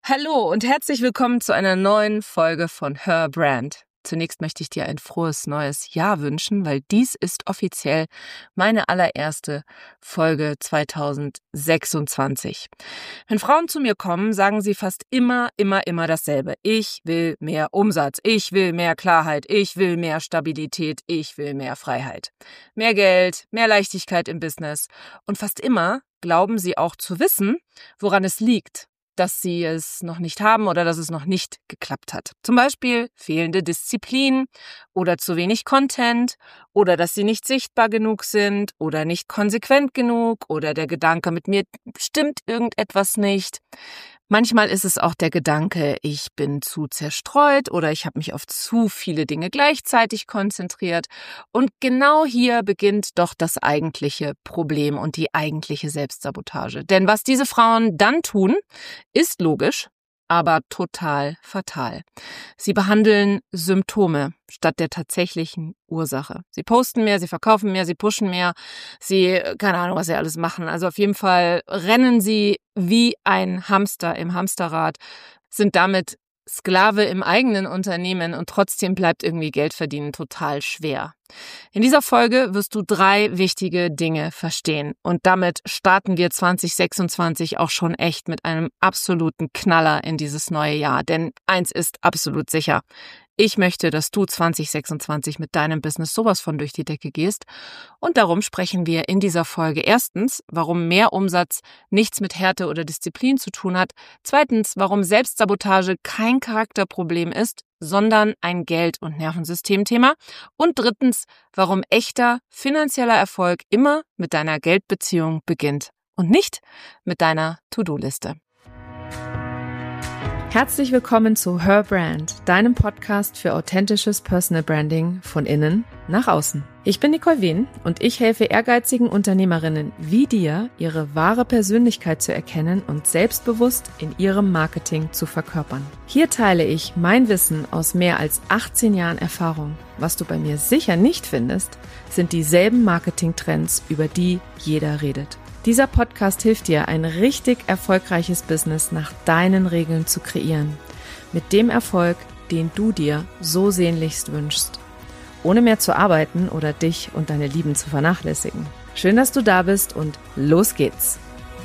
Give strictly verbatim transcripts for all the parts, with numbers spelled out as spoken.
Hallo und herzlich willkommen zu einer neuen Folge von Her Brand. Zunächst möchte ich dir ein frohes neues Jahr wünschen, weil dies ist offiziell meine allererste Folge zwanzig sechsundzwanzig. Wenn Frauen zu mir kommen, sagen sie fast immer, immer, immer dasselbe. Ich will mehr Umsatz, ich will mehr Klarheit, ich will mehr Stabilität, ich will mehr Freiheit. Mehr Geld, mehr Leichtigkeit im Business. Und fast immer glauben sie auch zu wissen, woran es liegt, dass sie es noch nicht haben oder dass es noch nicht geklappt hat. Zum Beispiel fehlende Disziplin oder zu wenig Content oder dass sie nicht sichtbar genug sind oder nicht konsequent genug oder der Gedanke, mit mir stimmt irgendetwas nicht. Manchmal ist es auch der Gedanke, ich bin zu zerstreut oder ich habe mich auf zu viele Dinge gleichzeitig konzentriert. Und genau hier beginnt doch das eigentliche Problem und die eigentliche Selbstsabotage. Denn was diese Frauen dann tun, ist logisch, aber total fatal. Sie behandeln Symptome statt der tatsächlichen Ursache. Sie posten mehr, sie verkaufen mehr, sie pushen mehr, sie, keine Ahnung, was sie alles machen. Also auf jeden Fall rennen sie wie ein Hamster im Hamsterrad, sind damit Sklave im eigenen Unternehmen und trotzdem bleibt irgendwie Geld verdienen total schwer. In dieser Folge wirst du drei wichtige Dinge verstehen und damit starten wir zwanzig sechsundzwanzig auch schon echt mit einem absoluten Knaller in dieses neue Jahr. Denn eins ist absolut sicher: Ich möchte, dass du zwanzig sechsundzwanzig mit deinem Business sowas von durch die Decke gehst. Und darum sprechen wir in dieser Folge erstens, warum mehr Umsatz nichts mit Härte oder Disziplin zu tun hat. Zweitens, warum Selbstsabotage kein Charakterproblem ist, sondern ein Geld- und Nervensystemthema. Und drittens, warum echter finanzieller Erfolg immer mit deiner Geldbeziehung beginnt und nicht mit deiner To-Do-Liste. Herzlich willkommen zu Her Brand, deinem Podcast für authentisches Personal Branding von innen nach außen. Ich bin Nicole Wien und ich helfe ehrgeizigen Unternehmerinnen wie dir, ihre wahre Persönlichkeit zu erkennen und selbstbewusst in ihrem Marketing zu verkörpern. Hier teile ich mein Wissen aus mehr als achtzehn Jahren Erfahrung. Was du bei mir sicher nicht findest, sind dieselben Marketingtrends, über die jeder redet. Dieser Podcast hilft dir, ein richtig erfolgreiches Business nach deinen Regeln zu kreieren. Mit dem Erfolg, den du dir so sehnlichst wünschst. Ohne mehr zu arbeiten oder dich und deine Lieben zu vernachlässigen. Schön, dass du da bist und los geht's!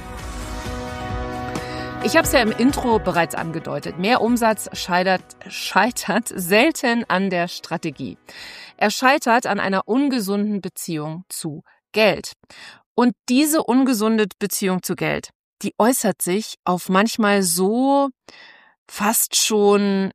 Ich habe es ja im Intro bereits angedeutet. Mehr Umsatz scheitert, scheitert selten an der Strategie. Er scheitert an einer ungesunden Beziehung zu Geld. Und diese ungesunde Beziehung zu Geld, die äußert sich auf manchmal so fast schon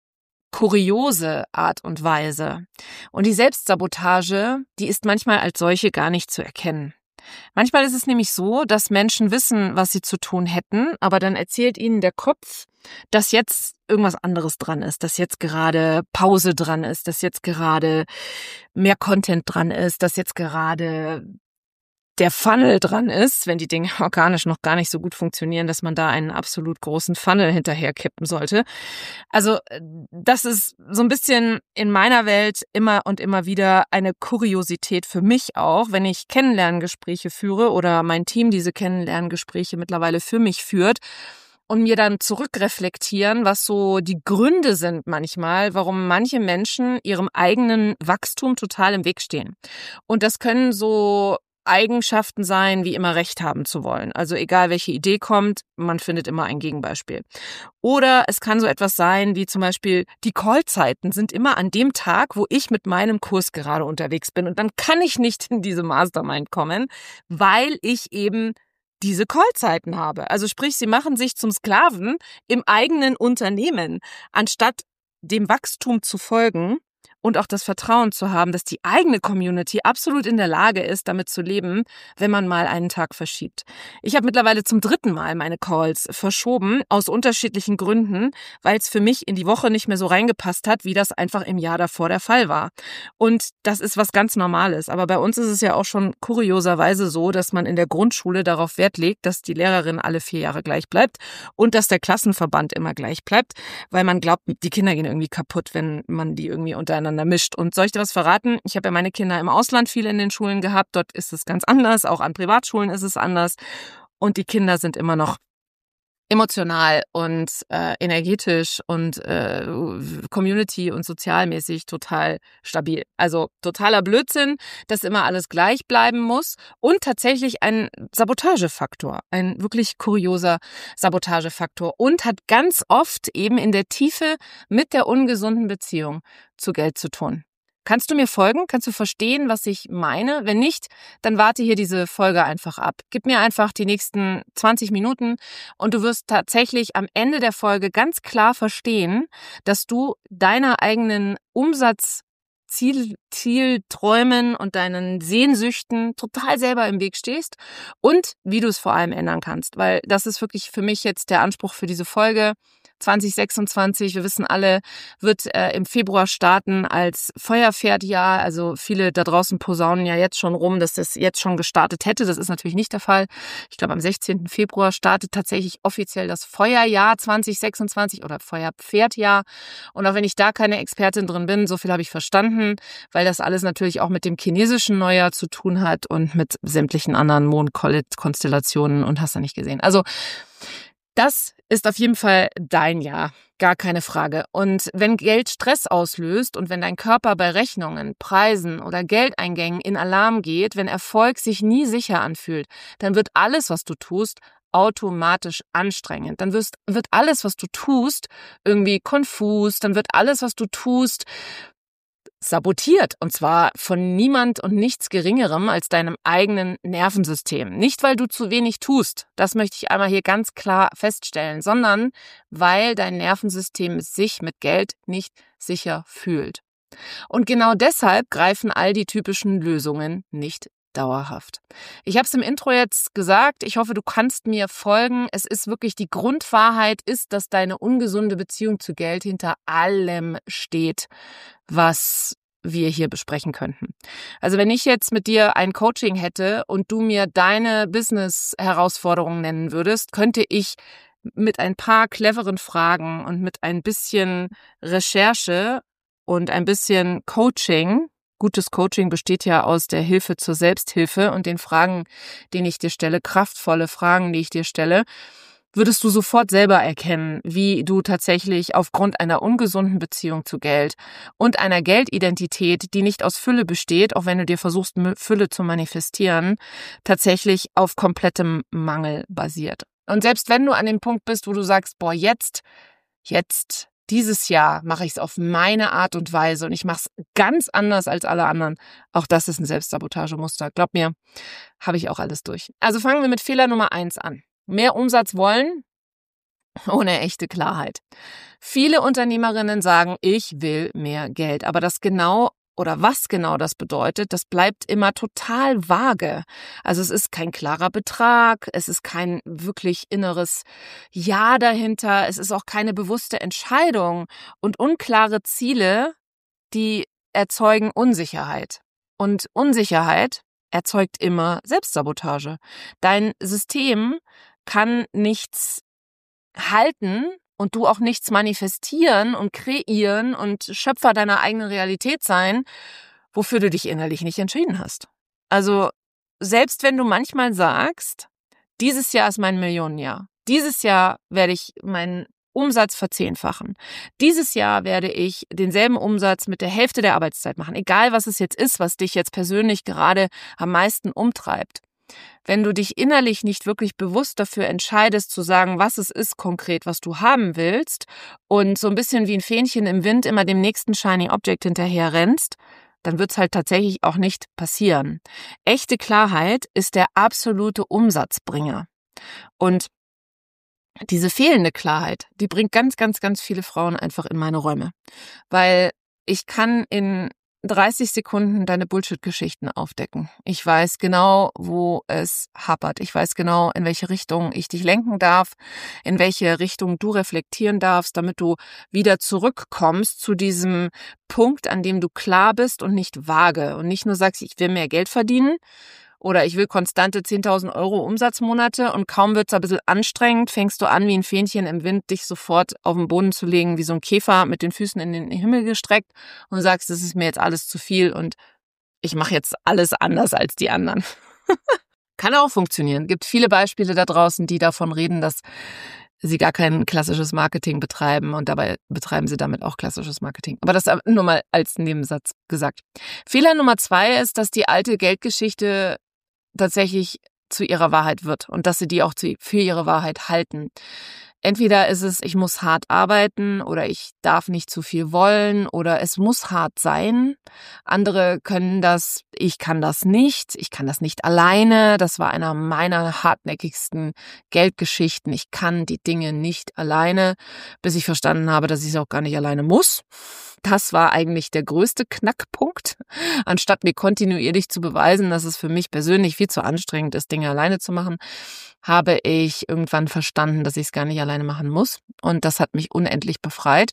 kuriose Art und Weise. Und die Selbstsabotage, die ist manchmal als solche gar nicht zu erkennen. Manchmal ist es nämlich so, dass Menschen wissen, was sie zu tun hätten, aber dann erzählt ihnen der Kopf, dass jetzt irgendwas anderes dran ist, dass jetzt gerade Pause dran ist, dass jetzt gerade mehr Content dran ist, dass jetzt gerade der Funnel dran ist, wenn die Dinge organisch noch gar nicht so gut funktionieren, dass man da einen absolut großen Funnel hinterher kippen sollte. Also das ist so ein bisschen in meiner Welt immer und immer wieder eine Kuriosität für mich auch, wenn ich Kennenlerngespräche führe oder mein Team diese Kennenlerngespräche mittlerweile für mich führt und mir dann zurückreflektieren, was so die Gründe sind manchmal, warum manche Menschen ihrem eigenen Wachstum total im Weg stehen. Und das können so Eigenschaften sein, wie immer Recht haben zu wollen. Also egal, welche Idee kommt, man findet immer ein Gegenbeispiel. Oder es kann so etwas sein, wie zum Beispiel die Callzeiten sind immer an dem Tag, wo ich mit meinem Kurs gerade unterwegs bin. Und dann kann ich nicht in diese Mastermind kommen, weil ich eben diese Callzeiten habe. Also sprich, sie machen sich zum Sklaven im eigenen Unternehmen, anstatt dem Wachstum zu folgen und auch das Vertrauen zu haben, dass die eigene Community absolut in der Lage ist, damit zu leben, wenn man mal einen Tag verschiebt. Ich habe mittlerweile zum dritten Mal meine Calls verschoben, aus unterschiedlichen Gründen, weil es für mich in die Woche nicht mehr so reingepasst hat, wie das einfach im Jahr davor der Fall war. Und das ist was ganz Normales. Aber bei uns ist es ja auch schon kurioserweise so, dass man in der Grundschule darauf Wert legt, dass die Lehrerin alle vier Jahre gleich bleibt und dass der Klassenverband immer gleich bleibt, weil man glaubt, die Kinder gehen irgendwie kaputt, wenn man die irgendwie untereinander mischt. Und soll ich dir was verraten? Ich habe ja meine Kinder im Ausland viel in den Schulen gehabt. Dort ist es ganz anders. Auch an Privatschulen ist es anders. Und die Kinder sind immer noch emotional und äh, energetisch und äh, Community und sozialmäßig total stabil. Also totaler Blödsinn, dass immer alles gleich bleiben muss und tatsächlich ein Sabotagefaktor, ein wirklich kurioser Sabotagefaktor und hat ganz oft eben in der Tiefe mit der ungesunden Beziehung zu Geld zu tun. Kannst du mir folgen? Kannst du verstehen, was ich meine? Wenn nicht, dann warte hier diese Folge einfach ab. Gib mir einfach die nächsten zwanzig Minuten und du wirst tatsächlich am Ende der Folge ganz klar verstehen, dass du deiner eigenen Umsatzziel, Zielträumen und deinen Sehnsüchten total selber im Weg stehst und wie du es vor allem ändern kannst. Weil das ist wirklich für mich jetzt der Anspruch für diese Folge. zwanzig sechsundzwanzig, wir wissen alle, wird äh, im Februar starten als Feuerpferdjahr. Also viele da draußen posaunen ja jetzt schon rum, dass das jetzt schon gestartet hätte. Das ist natürlich nicht der Fall. Ich glaube, am sechzehnten Februar startet tatsächlich offiziell das Feuerjahr zwanzig sechsundzwanzig oder Feuerpferdjahr. Und auch wenn ich da keine Expertin drin bin, so viel habe ich verstanden, weil das alles natürlich auch mit dem chinesischen Neujahr zu tun hat und mit sämtlichen anderen Mondkonstellationen und hast du nicht gesehen. Also das ist auf jeden Fall dein Jahr, gar keine Frage. Und wenn Geld Stress auslöst und wenn dein Körper bei Rechnungen, Preisen oder Geldeingängen in Alarm geht, wenn Erfolg sich nie sicher anfühlt, dann wird alles, was du tust, automatisch anstrengend. Dann wirst, wird alles, was du tust, irgendwie konfus. Dann wird alles, was du tust, sabotiert. Und zwar von niemand und nichts Geringerem als deinem eigenen Nervensystem. Nicht, weil du zu wenig tust, das möchte ich einmal hier ganz klar feststellen, sondern weil dein Nervensystem sich mit Geld nicht sicher fühlt. Und genau deshalb greifen all die typischen Lösungen nicht dauerhaft. Ich habe es im Intro jetzt gesagt, ich hoffe, du kannst mir folgen. Es ist wirklich die Grundwahrheit ist, dass deine ungesunde Beziehung zu Geld hinter allem steht, was wir hier besprechen könnten. Also wenn ich jetzt mit dir ein Coaching hätte und du mir deine Business-Herausforderungen nennen würdest, könnte ich mit ein paar cleveren Fragen und mit ein bisschen Recherche und ein bisschen Coaching, gutes Coaching besteht ja aus der Hilfe zur Selbsthilfe und den Fragen, die ich dir stelle, kraftvolle Fragen, die ich dir stelle, würdest du sofort selber erkennen, wie du tatsächlich aufgrund einer ungesunden Beziehung zu Geld und einer Geldidentität, die nicht aus Fülle besteht, auch wenn du dir versuchst, Fülle zu manifestieren, tatsächlich auf komplettem Mangel basiert. Und selbst wenn du an dem Punkt bist, wo du sagst, boah, jetzt, jetzt, dieses Jahr mache ich es auf meine Art und Weise und ich mache es ganz anders als alle anderen, auch das ist ein Selbstsabotagemuster. Glaub mir, habe ich auch alles durch. Also fangen wir mit Fehler Nummer eins an. Mehr Umsatz wollen, ohne echte Klarheit. Viele Unternehmerinnen sagen, ich will mehr Geld, aber das genau oder was genau das bedeutet, das bleibt immer total vage. Also es ist kein klarer Betrag, es ist kein wirklich inneres Ja dahinter, es ist auch keine bewusste Entscheidung und unklare Ziele, die erzeugen Unsicherheit. Und Unsicherheit erzeugt immer Selbstsabotage. Dein System kann nichts halten und du auch nichts manifestieren und kreieren und Schöpfer deiner eigenen Realität sein, wofür du dich innerlich nicht entschieden hast. Also selbst wenn du manchmal sagst, dieses Jahr ist mein Millionenjahr, dieses Jahr werde ich meinen Umsatz verzehnfachen, dieses Jahr werde ich denselben Umsatz mit der Hälfte der Arbeitszeit machen, egal was es jetzt ist, was dich jetzt persönlich gerade am meisten umtreibt. Wenn du dich innerlich nicht wirklich bewusst dafür entscheidest, zu sagen, was es ist konkret, was du haben willst und so ein bisschen wie ein Fähnchen im Wind immer dem nächsten Shiny Object hinterher rennst, dann wird es halt tatsächlich auch nicht passieren. Echte Klarheit ist der absolute Umsatzbringer. Und diese fehlende Klarheit, die bringt ganz, ganz, ganz viele Frauen einfach in meine Räume. Weil ich kann in dreißig Sekunden deine Bullshit-Geschichten aufdecken. Ich weiß genau, wo es hapert. Ich weiß genau, in welche Richtung ich dich lenken darf, in welche Richtung du reflektieren darfst, damit du wieder zurückkommst zu diesem Punkt, an dem du klar bist und nicht vage und nicht nur sagst, ich will mehr Geld verdienen oder ich will konstante zehntausend Euro Umsatzmonate und kaum wird es ein bisschen anstrengend, fängst du an, wie ein Fähnchen im Wind, dich sofort auf den Boden zu legen, wie so ein Käfer mit den Füßen in den Himmel gestreckt und sagst, das ist mir jetzt alles zu viel und ich mache jetzt alles anders als die anderen. Kann auch funktionieren. Gibt viele Beispiele da draußen, die davon reden, dass sie gar kein klassisches Marketing betreiben und dabei betreiben sie damit auch klassisches Marketing. Aber das nur mal als Nebensatz gesagt. Fehler Nummer zwei ist, dass die alte Geldgeschichte tatsächlich zu ihrer Wahrheit wird und dass sie die auch zu, für ihre Wahrheit halten. Entweder ist es, ich muss hart arbeiten oder ich darf nicht zu viel wollen oder es muss hart sein. Andere können das, ich kann das nicht, ich kann das nicht alleine. Das war einer meiner hartnäckigsten Geldgeschichten. Ich kann die Dinge nicht alleine, bis ich verstanden habe, dass ich es auch gar nicht alleine muss. Das war eigentlich der größte Knackpunkt. Anstatt mir kontinuierlich zu beweisen, dass es für mich persönlich viel zu anstrengend ist, Dinge alleine zu machen, habe ich irgendwann verstanden, dass ich es gar nicht alleine machen muss. Und das hat mich unendlich befreit.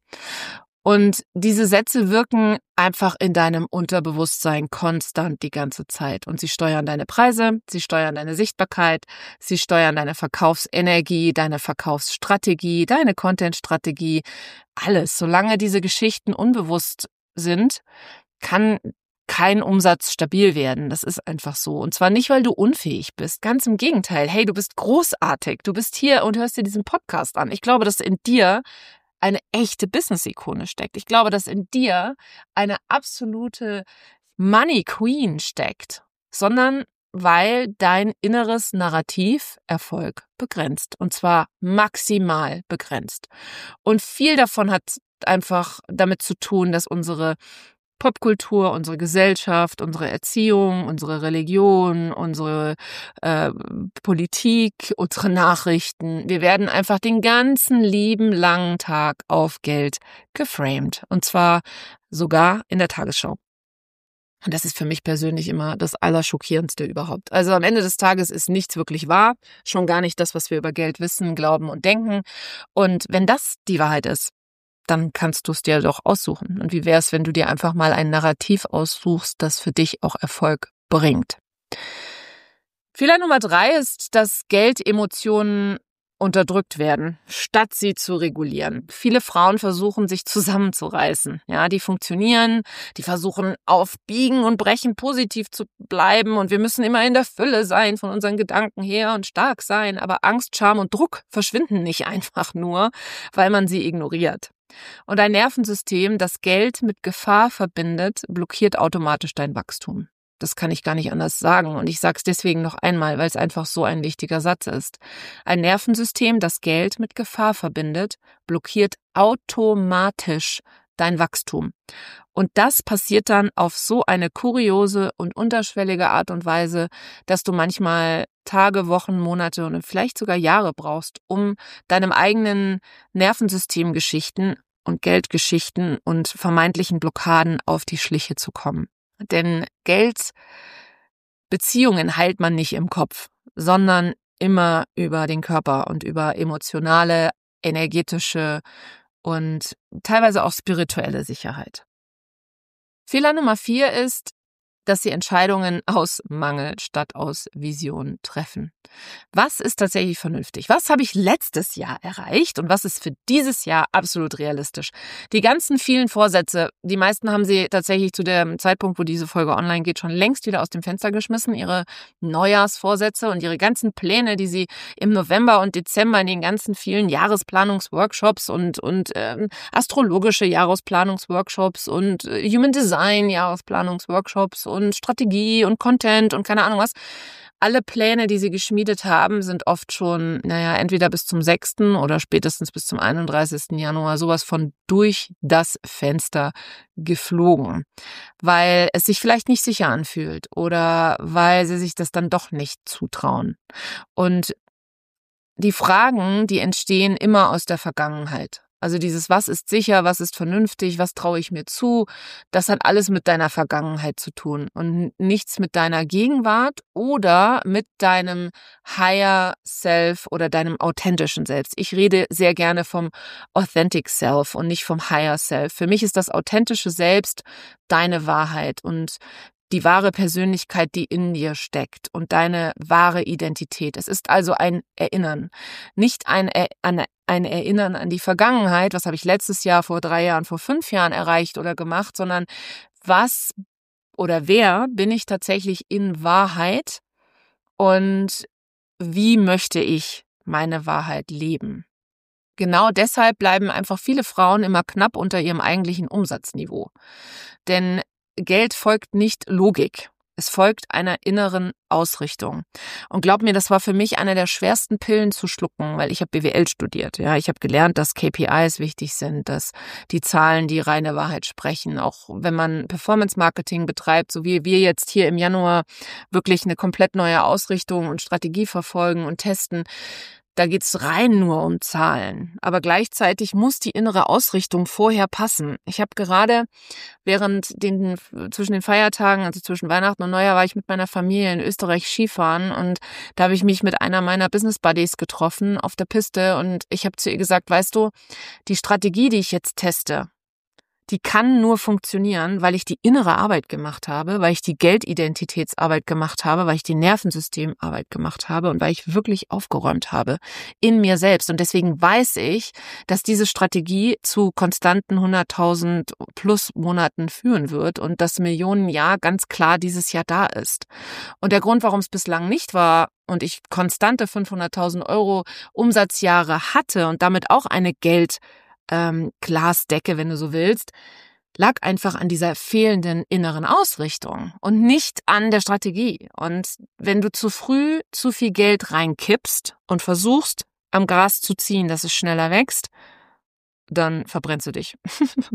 Und diese Sätze wirken einfach in deinem Unterbewusstsein konstant die ganze Zeit. Und sie steuern deine Preise, sie steuern deine Sichtbarkeit, sie steuern deine Verkaufsenergie, deine Verkaufsstrategie, deine Contentstrategie, alles. Solange diese Geschichten unbewusst sind, kann kein Umsatz stabil werden. Das ist einfach so. Und zwar nicht, weil du unfähig bist. Ganz im Gegenteil. Hey, du bist großartig. Du bist hier und hörst dir diesen Podcast an. Ich glaube, dass in dir eine echte Business-Ikone steckt. Ich glaube, dass in dir eine absolute Money Queen steckt, sondern weil dein inneres Narrativ Erfolg begrenzt und zwar maximal begrenzt. Und viel davon hat einfach damit zu tun, dass unsere Popkultur, unsere Gesellschaft, unsere Erziehung, unsere Religion, unsere äh, Politik, unsere Nachrichten. Wir werden einfach den ganzen lieben langen Tag auf Geld geframed. Und zwar sogar in der Tagesschau. Und das ist für mich persönlich immer das Allerschockierendste überhaupt. Also am Ende des Tages ist nichts wirklich wahr. Schon gar nicht das, was wir über Geld wissen, glauben und denken. Und wenn das die Wahrheit ist, dann kannst du es dir doch aussuchen. Und wie wäre es, wenn du dir einfach mal ein Narrativ aussuchst, das für dich auch Erfolg bringt? Fehler Nummer drei ist, dass Geldemotionen unterdrückt werden, statt sie zu regulieren. Viele Frauen versuchen, sich zusammenzureißen. Ja, die funktionieren, die versuchen auf Biegen und Brechen positiv zu bleiben und wir müssen immer in der Fülle sein von unseren Gedanken her und stark sein. Aber Angst, Scham und Druck verschwinden nicht einfach nur, weil man sie ignoriert. Und ein Nervensystem, das Geld mit Gefahr verbindet, blockiert automatisch dein Wachstum. Das kann ich gar nicht anders sagen. Und ich sage es deswegen noch einmal, weil es einfach so ein wichtiger Satz ist. Ein Nervensystem, das Geld mit Gefahr verbindet, blockiert automatisch dein Wachstum. Und das passiert dann auf so eine kuriose und unterschwellige Art und Weise, dass du manchmal Tage, Wochen, Monate und vielleicht sogar Jahre brauchst, um deinem eigenen Nervensystemgeschichten und Geldgeschichten und vermeintlichen Blockaden auf die Schliche zu kommen. Denn Geldbeziehungen heilt man nicht im Kopf, sondern immer über den Körper und über emotionale, energetische und teilweise auch spirituelle Sicherheit. Fehler Nummer vier ist, dass sie Entscheidungen aus Mangel statt aus Vision treffen. Was ist tatsächlich vernünftig? Was habe ich letztes Jahr erreicht und was ist für dieses Jahr absolut realistisch? Die ganzen vielen Vorsätze, die meisten haben sie tatsächlich zu dem Zeitpunkt, wo diese Folge online geht, schon längst wieder aus dem Fenster geschmissen. Ihre Neujahrsvorsätze und ihre ganzen Pläne, die sie im November und Dezember in den ganzen vielen Jahresplanungsworkshops und, und ähm, astrologische Jahresplanungsworkshops und äh, Human Design Jahresplanungsworkshops und Strategie und Content und keine Ahnung was. Alle Pläne, die sie geschmiedet haben, sind oft schon, naja, entweder bis zum sechsten oder spätestens bis zum einunddreißigsten Januar sowas von durch das Fenster geflogen, weil es sich vielleicht nicht sicher anfühlt oder weil sie sich das dann doch nicht zutrauen. Und die Fragen, die entstehen immer aus der Vergangenheit. Also dieses, was ist sicher, was ist vernünftig, was traue ich mir zu, das hat alles mit deiner Vergangenheit zu tun und nichts mit deiner Gegenwart oder mit deinem Higher Self oder deinem authentischen Selbst. Ich rede sehr gerne vom Authentic Self und nicht vom Higher Self. Für mich ist das authentische Selbst deine Wahrheit und die wahre Persönlichkeit, die in dir steckt und deine wahre Identität. Es ist also ein Erinnern, nicht ein, ein, ein Erinnern an die Vergangenheit, was habe ich letztes Jahr, vor drei Jahren, vor fünf Jahren erreicht oder gemacht, sondern was oder wer bin ich tatsächlich in Wahrheit und wie möchte ich meine Wahrheit leben? Genau deshalb bleiben einfach viele Frauen immer knapp unter ihrem eigentlichen Umsatzniveau. Denn Geld folgt nicht Logik. Es folgt einer inneren Ausrichtung. Und glaub mir, das war für mich eine der schwersten Pillen zu schlucken, weil ich habe B W L studiert. Ja, ich habe gelernt, dass K P Is wichtig sind, dass die Zahlen die reine Wahrheit sprechen. Auch wenn man Performance-Marketing betreibt, so wie wir jetzt hier im Januar wirklich eine komplett neue Ausrichtung und Strategie verfolgen und testen, da geht's rein nur um Zahlen. Aber gleichzeitig muss die innere Ausrichtung vorher passen. Ich habe gerade während den, zwischen den Feiertagen, also zwischen Weihnachten und Neujahr, war ich mit meiner Familie in Österreich Skifahren und da habe ich mich mit einer meiner Business Buddies getroffen auf der Piste und ich habe zu ihr gesagt, weißt du, die Strategie, die ich jetzt teste, die kann nur funktionieren, weil ich die innere Arbeit gemacht habe, weil ich die Geldidentitätsarbeit gemacht habe, weil ich die Nervensystemarbeit gemacht habe und weil ich wirklich aufgeräumt habe in mir selbst. Und deswegen weiß ich, dass diese Strategie zu konstanten hunderttausend plus Monaten führen wird und das Millionenjahr ganz klar dieses Jahr da ist. Und der Grund, warum es bislang nicht war und ich konstante fünfhunderttausend Euro Umsatzjahre hatte und damit auch eine Geld Ähm, Glasdecke, wenn du so willst, lag einfach an dieser fehlenden inneren Ausrichtung und nicht an der Strategie. Und wenn du zu früh zu viel Geld reinkippst und versuchst, am Gras zu ziehen, dass es schneller wächst, dann verbrennst du dich.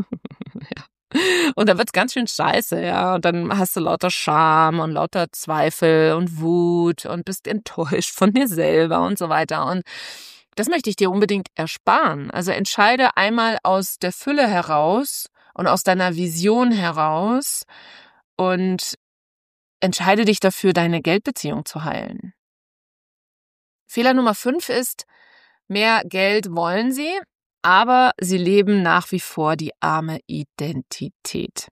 Ja. Und dann wird's ganz schön scheiße, ja. Und dann hast du lauter Scham und lauter Zweifel und Wut und bist enttäuscht von dir selber und so weiter. Und das möchte ich dir unbedingt ersparen. Also entscheide einmal aus der Fülle heraus und aus deiner Vision heraus und entscheide dich dafür, deine Geldbeziehung zu heilen. Fehler Nummer fünf ist, mehr Geld wollen sie, aber sie leben nach wie vor die arme Identität.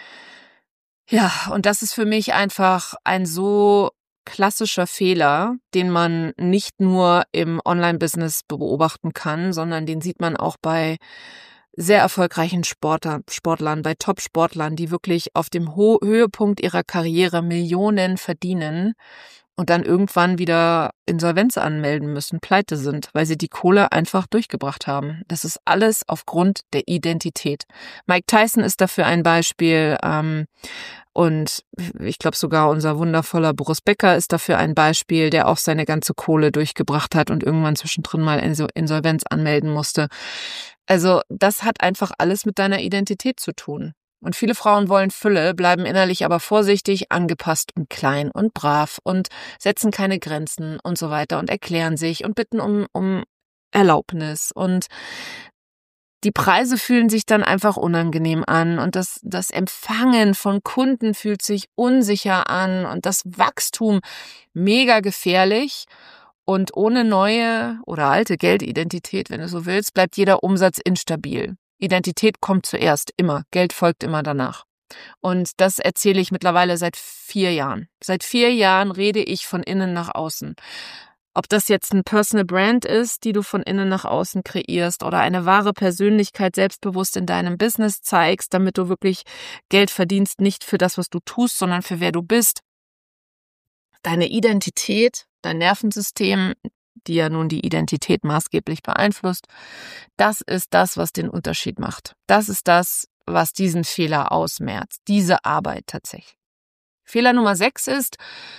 Ja, und das ist für mich einfach ein so klassischer Fehler, den man nicht nur im Online-Business beobachten kann, sondern den sieht man auch bei sehr erfolgreichen Sportler, Sportlern, bei Top-Sportlern, die wirklich auf dem Ho- Höhepunkt ihrer Karriere Millionen verdienen und dann irgendwann wieder Insolvenz anmelden müssen, pleite sind, weil sie die Kohle einfach durchgebracht haben. Das ist alles aufgrund der Identität. Mike Tyson ist dafür ein Beispiel, ähm, und ich glaube sogar unser wundervoller Boris Becker ist dafür ein Beispiel, der auch seine ganze Kohle durchgebracht hat und irgendwann zwischendrin mal Insolvenz anmelden musste. Also das hat einfach alles mit deiner Identität zu tun. Und viele Frauen wollen Fülle, bleiben innerlich aber vorsichtig, angepasst und klein und brav und setzen keine Grenzen und so weiter und erklären sich und bitten um, um Erlaubnis. Und die Preise fühlen sich dann einfach unangenehm an und das, das Empfangen von Kunden fühlt sich unsicher an und das Wachstum mega gefährlich. Und ohne neue oder alte Geldidentität, wenn du so willst, bleibt jeder Umsatz instabil. Identität kommt zuerst, immer. Geld folgt immer danach. Und das erzähle ich mittlerweile seit vier Jahren. Seit vier Jahren rede ich von innen nach außen. Ob das jetzt ein Personal Brand ist, die du von innen nach außen kreierst oder eine wahre Persönlichkeit selbstbewusst in deinem Business zeigst, damit du wirklich Geld verdienst, nicht für das, was du tust, sondern für wer du bist. Deine Identität, dein Nervensystem, die ja nun die Identität maßgeblich beeinflusst, das ist das, was den Unterschied macht. Das ist das, was diesen Fehler ausmerzt, diese Arbeit tatsächlich. Fehler Nummer sechs ist,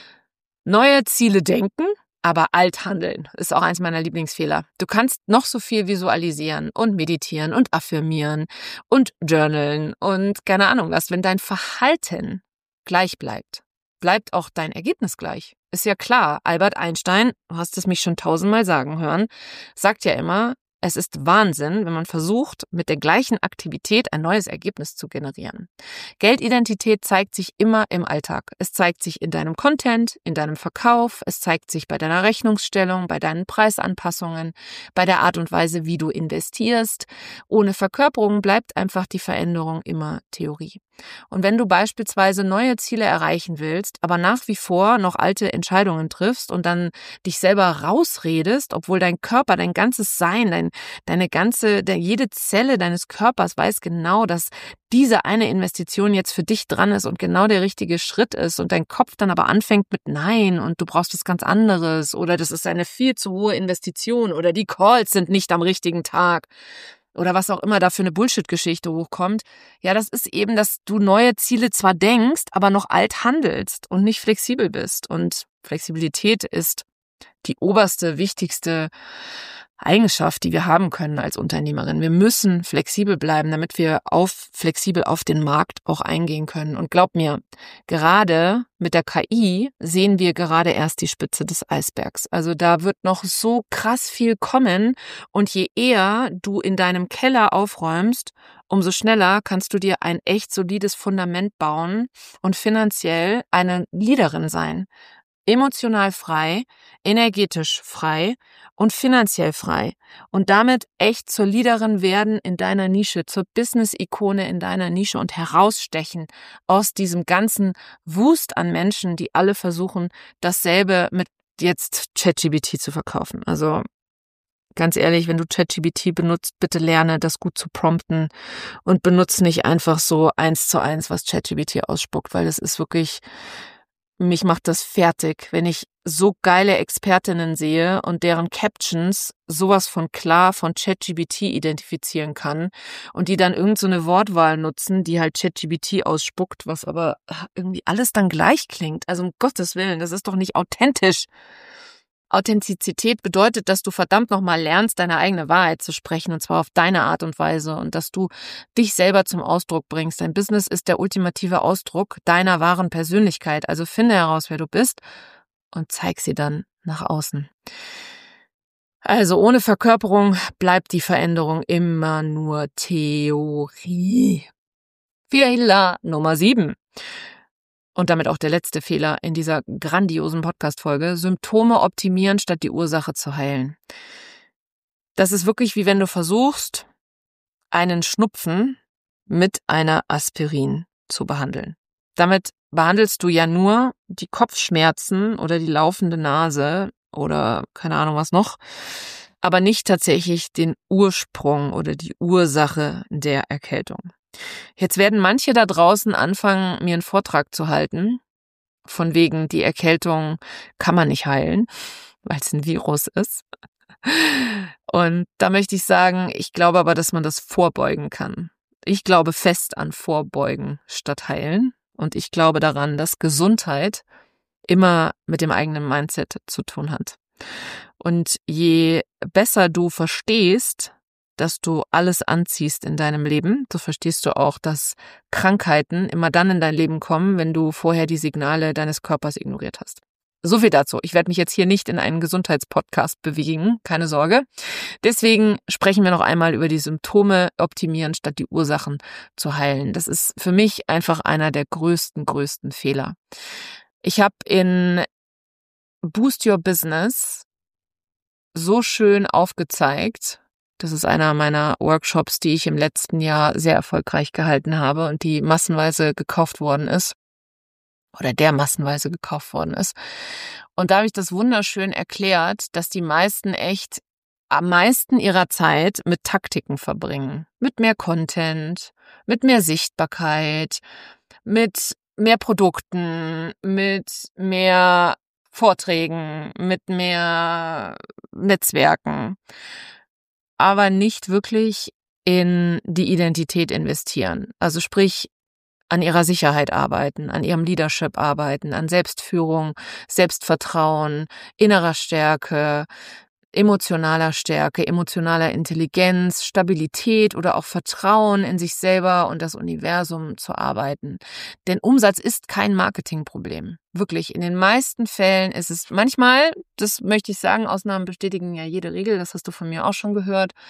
neue Ziele denken, aber alt handeln. Ist auch eins meiner Lieblingsfehler. Du kannst noch so viel visualisieren und meditieren und affirmieren und journalen und keine Ahnung was. Wenn dein Verhalten gleich bleibt, bleibt auch dein Ergebnis gleich. Ist ja klar, Albert Einstein, du hast es mich schon tausendmal sagen hören, sagt ja immer, es ist Wahnsinn, wenn man versucht, mit der gleichen Aktivität ein neues Ergebnis zu generieren. Geldidentität zeigt sich immer im Alltag. Es zeigt sich in deinem Content, in deinem Verkauf, es zeigt sich bei deiner Rechnungsstellung, bei deinen Preisanpassungen, bei der Art und Weise, wie du investierst. Ohne Verkörperung bleibt einfach die Veränderung immer Theorie. Und wenn du beispielsweise neue Ziele erreichen willst, aber nach wie vor noch alte Entscheidungen triffst und dann dich selber rausredest, obwohl dein Körper, dein ganzes Sein, dein, deine ganze, der, jede Zelle deines Körpers weiß genau, dass diese eine Investition jetzt für dich dran ist und genau der richtige Schritt ist und dein Kopf dann aber anfängt mit Nein und du brauchst was ganz anderes oder das ist eine viel zu hohe Investition oder die Calls sind nicht am richtigen Tag oder was auch immer da für eine Bullshit-Geschichte hochkommt. Ja, das ist eben, dass du neue Ziele zwar denkst, aber noch alt handelst und nicht flexibel bist. Und Flexibilität ist die oberste, wichtigste Eigenschaft, die wir haben können als Unternehmerin. Wir müssen flexibel bleiben, damit wir auf, flexibel auf den Markt auch eingehen können. Und glaub mir, gerade mit der K I sehen wir gerade erst die Spitze des Eisbergs. Also da wird noch so krass viel kommen. Und je eher du in deinem Keller aufräumst, umso schneller kannst du dir ein echt solides Fundament bauen und finanziell eine Leaderin sein. Emotional frei, energetisch frei und finanziell frei und damit echt zur Leaderin werden in deiner Nische, zur Business-Ikone in deiner Nische und herausstechen aus diesem ganzen Wust an Menschen, die alle versuchen, dasselbe mit jetzt ChatGPT zu verkaufen. Also ganz ehrlich, wenn du ChatGPT benutzt, bitte lerne, das gut zu prompten und benutze nicht einfach so eins zu eins, was ChatGPT ausspuckt, weil das ist wirklich... Mich macht das fertig, wenn ich so geile Expertinnen sehe und deren Captions sowas von klar von ChatGPT identifizieren kann und die dann irgend so eine Wortwahl nutzen, die halt ChatGPT ausspuckt, was aber irgendwie alles dann gleich klingt. Also um Gottes Willen, das ist doch nicht authentisch. Authentizität bedeutet, dass du verdammt nochmal lernst, deine eigene Wahrheit zu sprechen und zwar auf deine Art und Weise und dass du dich selber zum Ausdruck bringst. Dein Business ist der ultimative Ausdruck deiner wahren Persönlichkeit. Also finde heraus, wer du bist und zeig sie dann nach außen. Also ohne Verkörperung bleibt die Veränderung immer nur Theorie. Fehler Nummer sieben. Und damit auch der letzte Fehler in dieser grandiosen Podcast-Folge, Symptome optimieren, statt die Ursache zu heilen. Das ist wirklich wie wenn du versuchst, einen Schnupfen mit einer Aspirin zu behandeln. Damit behandelst du ja nur die Kopfschmerzen oder die laufende Nase oder keine Ahnung was noch, aber nicht tatsächlich den Ursprung oder die Ursache der Erkältung. Jetzt werden manche da draußen anfangen, mir einen Vortrag zu halten, von wegen, die Erkältung kann man nicht heilen, weil es ein Virus ist. Und da möchte ich sagen, ich glaube aber, dass man das vorbeugen kann. Ich glaube fest an Vorbeugen statt heilen. Und ich glaube daran, dass Gesundheit immer mit dem eigenen Mindset zu tun hat. Und je besser du verstehst, dass du alles anziehst in deinem Leben, so verstehst du auch, dass Krankheiten immer dann in dein Leben kommen, wenn du vorher die Signale deines Körpers ignoriert hast. So viel dazu. Ich werde mich jetzt hier nicht in einen Gesundheitspodcast bewegen, keine Sorge. Deswegen sprechen wir noch einmal über die Symptome optimieren, statt die Ursachen zu heilen. Das ist für mich einfach einer der größten, größten Fehler. Ich habe in Boost Your Business so schön aufgezeigt, das ist einer meiner Workshops, die ich im letzten Jahr sehr erfolgreich gehalten habe und die massenweise gekauft worden ist. Oder der massenweise gekauft worden ist. Und da habe ich das wunderschön erklärt, dass die meisten echt am meisten ihrer Zeit mit Taktiken verbringen. Mit mehr Content, mit mehr Sichtbarkeit, mit mehr Produkten, mit mehr Vorträgen, mit mehr Netzwerken. Aber nicht wirklich in die Identität investieren. Also sprich, an ihrer Sicherheit arbeiten, an ihrem Leadership arbeiten, an Selbstführung, Selbstvertrauen, innerer Stärke, emotionaler Stärke, emotionaler Intelligenz, Stabilität oder auch Vertrauen in sich selber und das Universum zu arbeiten. Denn Umsatz ist kein Marketingproblem. Wirklich, in den meisten Fällen ist es manchmal, das möchte ich sagen, Ausnahmen bestätigen ja jede Regel, das hast du von mir auch schon gehört,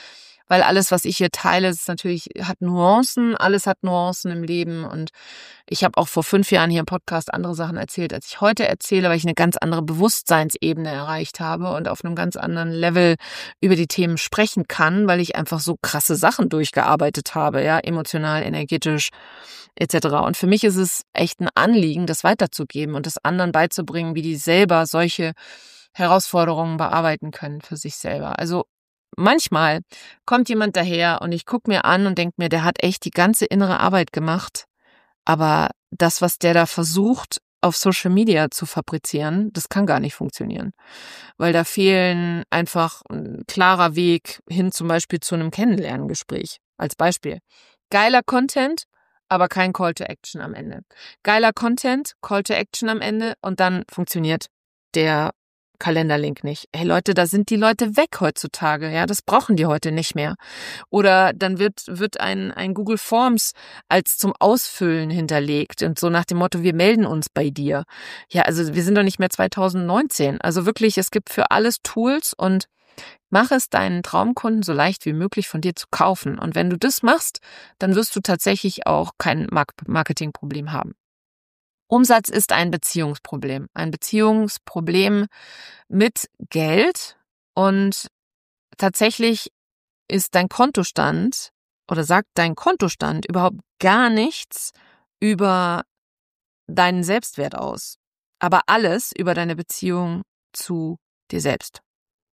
weil alles, was ich hier teile, ist natürlich, hat Nuancen, alles hat Nuancen im Leben und ich habe auch vor fünf Jahren hier im Podcast andere Sachen erzählt, als ich heute erzähle, weil ich eine ganz andere Bewusstseinsebene erreicht habe und auf einem ganz anderen Level über die Themen sprechen kann, weil ich einfach so krasse Sachen durchgearbeitet habe, ja, emotional, energetisch et cetera. Und für mich ist es echt ein Anliegen, das weiterzugeben und das anderen beizubringen, wie die selber solche Herausforderungen bearbeiten können für sich selber. Also manchmal kommt jemand daher und ich gucke mir an und denke mir, der hat echt die ganze innere Arbeit gemacht, aber das, was der da versucht, auf Social Media zu fabrizieren, das kann gar nicht funktionieren, weil da fehlen einfach ein klarer Weg hin zum Beispiel zu einem Kennenlerngespräch. Als Beispiel. Geiler Content, aber kein Call to Action am Ende. Geiler Content, Call to Action am Ende und dann funktioniert der Kalenderlink nicht. Hey Leute, da sind die Leute weg heutzutage, ja, das brauchen die heute nicht mehr. Oder dann wird wird ein ein Google Forms als zum Ausfüllen hinterlegt und so nach dem Motto, wir melden uns bei dir. Ja, also wir sind doch nicht mehr zwanzig neunzehn. Also wirklich, es gibt für alles Tools und mach es deinen Traumkunden so leicht wie möglich von dir zu kaufen. Und wenn du das machst, dann wirst du tatsächlich auch kein Marketingproblem haben. Umsatz ist ein Beziehungsproblem. Ein Beziehungsproblem mit Geld. Und tatsächlich ist dein Kontostand oder sagt dein Kontostand überhaupt gar nichts über deinen Selbstwert aus. Aber alles über deine Beziehung zu dir selbst.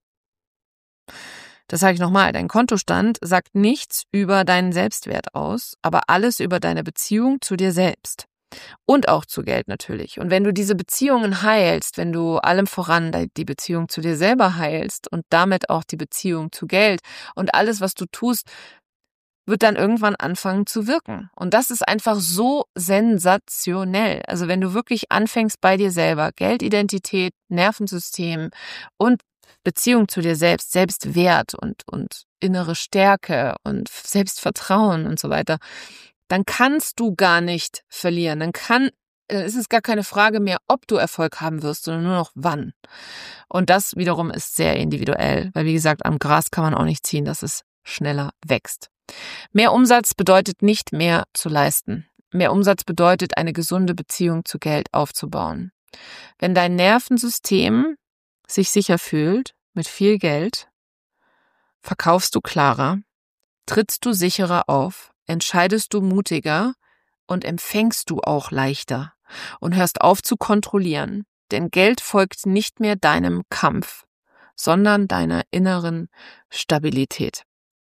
Das sage ich nochmal, dein Kontostand sagt nichts über deinen Selbstwert aus, aber alles über deine Beziehung zu dir selbst. Und auch zu Geld natürlich. Und wenn du diese Beziehungen heilst, wenn du allem voran die Beziehung zu dir selber heilst und damit auch die Beziehung zu Geld und alles, was du tust, wird dann irgendwann anfangen zu wirken. Und das ist einfach so sensationell. Also wenn du wirklich anfängst bei dir selber, Geldidentität, Nervensystem und Beziehung zu dir selbst, Selbstwert und, und innere Stärke und Selbstvertrauen und so weiter, dann kannst du gar nicht verlieren. Dann kann, dann ist es gar keine Frage mehr, ob du Erfolg haben wirst, sondern nur noch wann. Und das wiederum ist sehr individuell, weil wie gesagt, am Gras kann man auch nicht ziehen, dass es schneller wächst. Mehr Umsatz bedeutet nicht mehr zu leisten. Mehr Umsatz bedeutet, eine gesunde Beziehung zu Geld aufzubauen. Wenn dein Nervensystem sich sicher fühlt mit viel Geld, verkaufst du klarer, trittst du sicherer auf, entscheidest du mutiger und empfängst du auch leichter und hörst auf zu kontrollieren, denn Geld folgt nicht mehr deinem Kampf, sondern deiner inneren Stabilität.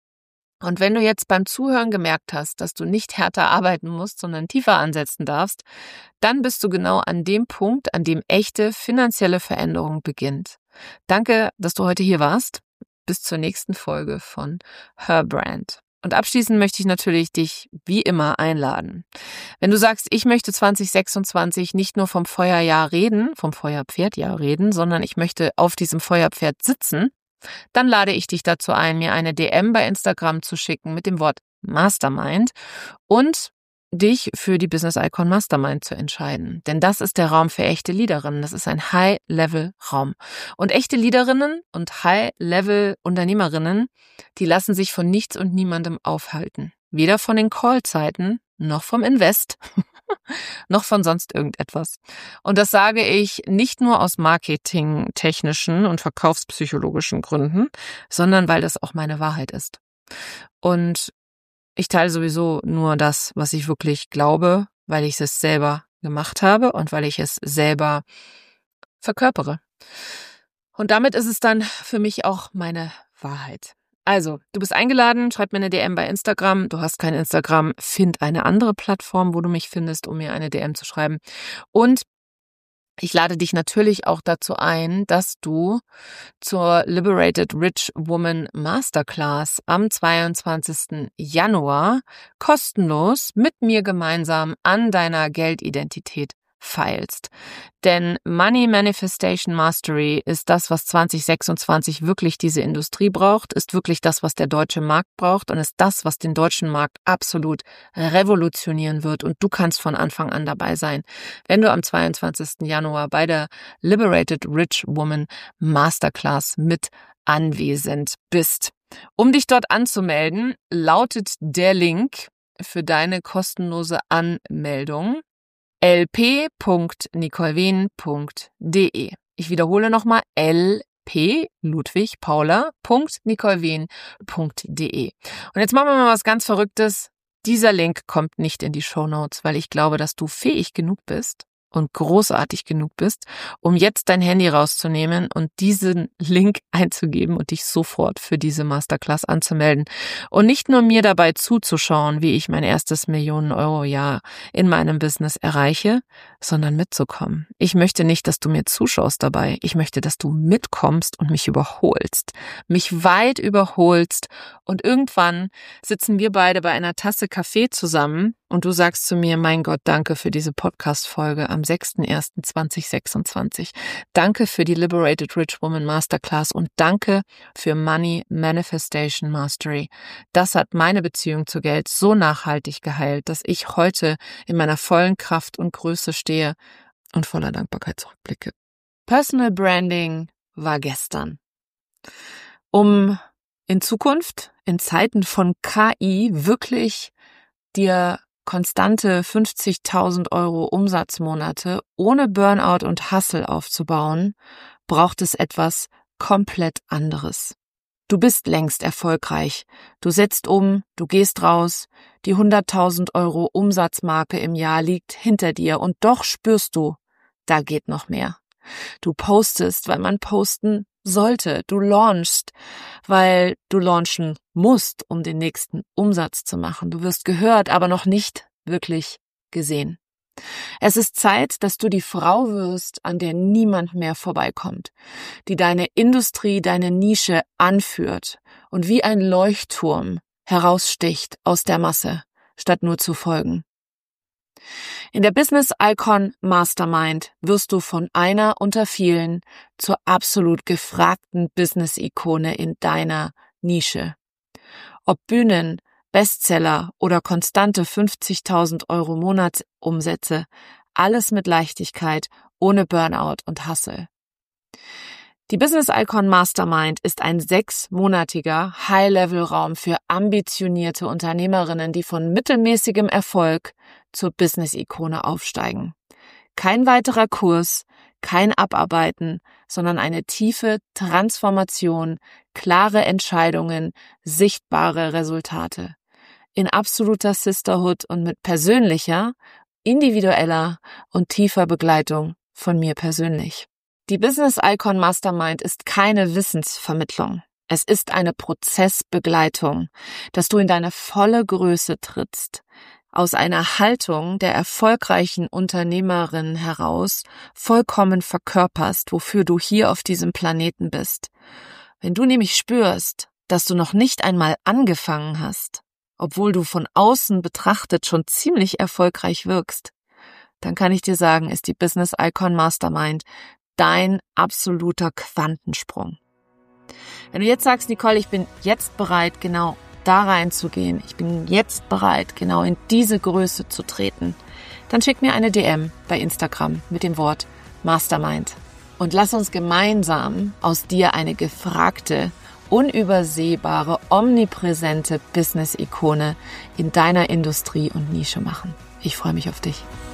Und wenn du jetzt beim Zuhören gemerkt hast, dass du nicht härter arbeiten musst, sondern tiefer ansetzen darfst, dann bist du genau an dem Punkt, an dem echte finanzielle Veränderung beginnt. Danke, dass du heute hier warst. Bis zur nächsten Folge von Her Brand. Und abschließend möchte ich natürlich dich wie immer einladen. Wenn du sagst, ich möchte zwanzig sechsundzwanzig nicht nur vom Feuerjahr reden, vom Feuerpferdjahr reden, sondern ich möchte auf diesem Feuerpferd sitzen, dann lade ich dich dazu ein, mir eine D M bei Instagram zu schicken mit dem Wort Mastermind und dich für die Business Icon Mastermind zu entscheiden. Denn das ist der Raum für echte Leaderinnen. Das ist ein High-Level-Raum. Und echte Leaderinnen und High-Level-Unternehmerinnen, die lassen sich von nichts und niemandem aufhalten. Weder von den Callzeiten, noch vom Invest, noch von sonst irgendetwas. Und das sage ich nicht nur aus marketingtechnischen und verkaufspsychologischen Gründen, sondern weil das auch meine Wahrheit ist. Und ich teile sowieso nur das, was ich wirklich glaube, weil ich es selber gemacht habe und weil ich es selber verkörpere. Und damit ist es dann für mich auch meine Wahrheit. Also, du bist eingeladen, schreib mir eine D M bei Instagram. Du hast kein Instagram, find eine andere Plattform, wo du mich findest, um mir eine D M zu schreiben. Und ich lade dich natürlich auch dazu ein, dass du zur Liberated Rich Woman Masterclass am zweiundzwanzigsten Januar kostenlos mit mir gemeinsam an deiner Geldidentität feilst. Denn Money Manifestation Mastery ist das, was zwanzig sechsundzwanzig wirklich diese Industrie braucht, ist wirklich das, was der deutsche Markt braucht und ist das, was den deutschen Markt absolut revolutionieren wird. Und du kannst von Anfang an dabei sein, wenn du am zweiundzwanzigsten Januar bei der Liberated Rich Woman Masterclass mit anwesend bist. Um dich dort anzumelden, lautet der Link für deine kostenlose Anmeldung l p punkt nicole wehn punkt d e. Ich wiederhole nochmal l p Ludwig Paula Punkt nicole wehn Punkt d e. Und jetzt machen wir mal was ganz Verrücktes. Dieser Link kommt nicht in die Shownotes, weil ich glaube, dass du fähig genug bist und großartig genug bist, um jetzt dein Handy rauszunehmen und diesen Link einzugeben und dich sofort für diese Masterclass anzumelden. Und nicht nur mir dabei zuzuschauen, wie ich mein erstes Millionen-Euro-Jahr in meinem Business erreiche, sondern mitzukommen. Ich möchte nicht, dass du mir zuschaust dabei. Ich möchte, dass du mitkommst und mich überholst. Mich weit überholst. Und irgendwann sitzen wir beide bei einer Tasse Kaffee zusammen und du sagst zu mir, mein Gott, danke für diese Podcast-Folge am sechster erster zweitausendsechsundzwanzig. Danke für die Liberated Rich Woman Masterclass und danke für Money Manifestation Mastery. Das hat meine Beziehung zu Geld so nachhaltig geheilt, dass ich heute in meiner vollen Kraft und Größe stehe und voller Dankbarkeit zurückblicke. Personal Branding war gestern. Um in Zukunft, in Zeiten von K I, wirklich dir konstante fünfzigtausend Euro Umsatzmonate ohne Burnout und Hustle aufzubauen, braucht es etwas komplett anderes. Du bist längst erfolgreich. Du setzt um, du gehst raus, die hunderttausend Euro Umsatzmarke im Jahr liegt hinter dir und doch spürst du, da geht noch mehr. Du postest, weil man posten sollte. Du launchst, weil du launchen musst, um den nächsten Umsatz zu machen. Du wirst gehört, aber noch nicht wirklich gesehen. Es ist Zeit, dass du die Frau wirst, an der niemand mehr vorbeikommt, die deine Industrie, deine Nische anführt und wie ein Leuchtturm heraussticht aus der Masse, statt nur zu folgen. In der Business Icon Mastermind wirst du von einer unter vielen zur absolut gefragten Business-Ikone in deiner Nische. Ob Bühnen, Bestseller oder konstante fünfzigtausend Euro Monatsumsätze, alles mit Leichtigkeit, ohne Burnout und Hustle. Die Business Icon Mastermind ist ein sechsmonatiger High-Level-Raum für ambitionierte Unternehmerinnen, die von mittelmäßigem Erfolg zur Business-Ikone aufsteigen. Kein weiterer Kurs, kein Abarbeiten, sondern eine tiefe Transformation, klare Entscheidungen, sichtbare Resultate. In absoluter Sisterhood und mit persönlicher, individueller und tiefer Begleitung von mir persönlich. Die Business Icon Mastermind ist keine Wissensvermittlung. Es ist eine Prozessbegleitung, dass du in deine volle Größe trittst, aus einer Haltung der erfolgreichen Unternehmerin heraus vollkommen verkörperst, wofür du hier auf diesem Planeten bist. Wenn du nämlich spürst, dass du noch nicht einmal angefangen hast, obwohl du von außen betrachtet schon ziemlich erfolgreich wirkst, dann kann ich dir sagen, ist die Business Icon Mastermind dein absoluter Quantensprung. Wenn du jetzt sagst, Nicole, ich bin jetzt bereit, genau da reinzugehen, ich bin jetzt bereit, genau in diese Größe zu treten, dann schick mir eine D M bei Instagram mit dem Wort Mastermind und lass uns gemeinsam aus dir eine gefragte, unübersehbare, omnipräsente Business-Ikone in deiner Industrie und Nische machen. Ich freue mich auf dich.